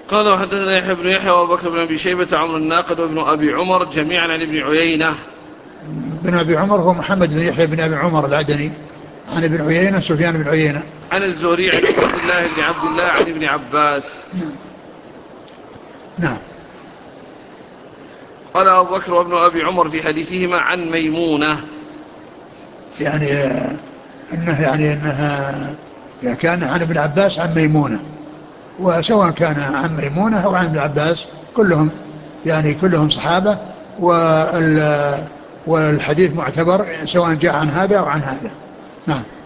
قال وحدثنا يحيى بن يحيى وابو بكر بن ابي شيبه عمرو الناقد وابن ابي عمر جميعا عن ابن عيينه. بن أبي عمر هو محمد بن يحيى بن أبي عمر العدني، عن ابن عيينة سفيان بن عيينة. عن الزهري عن عبيد الله بن عبد الله عن ابن عباس. نعم. قال أبو بكر وابن أبي عمر في حديثهما عن ميمونة، يعني أنها كان عن ابن عباس عن ميمونة، وسواء كان عن ميمونة أو عن ابن عباس كلهم كلهم صحابة، والحديث معتبر سواء جاء عن هذا أو عن هذا. نعم.